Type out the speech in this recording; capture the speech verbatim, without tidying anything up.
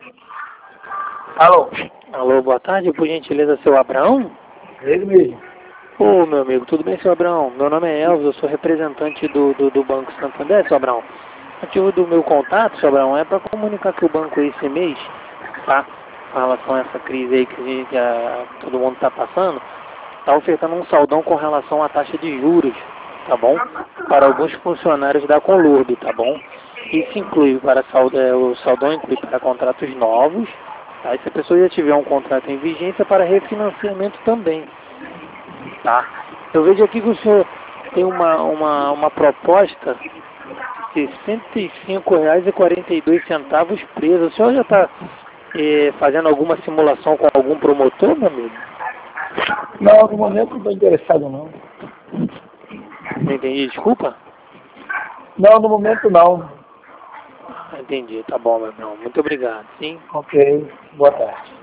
Alô? Alô, boa tarde, por gentileza, seu Abraão? Ele mesmo. Ô, meu amigo, tudo bem, seu Abraão? Meu nome é Elvis, eu sou representante do, do, do Banco Santander, seu Abraão. O motivo do meu contato, seu Abraão, é para comunicar que o banco esse mês, tá? Com relação a essa crise aí que, a gente, que a, todo mundo está passando, está ofertando um saldão com relação à taxa de juros, tá bom? Para alguns funcionários da Conlurb, tá bom? Isso inclui para saldo, é, o saldão inclui para contratos novos, tá? E se a pessoa já tiver um contrato em vigência, para refinanciamento também, tá? Eu vejo aqui que o senhor tem uma, uma, uma proposta de sessenta e cinco reais e quarenta e dois centavos presa. O senhor já está eh, fazendo alguma simulação com algum promotor, meu amigo? Não, no momento não estou interessado não. Não entendi, desculpa? Não, no momento não. Entendi, tá bom, meu irmão. Muito obrigado, sim. Ok, boa tarde.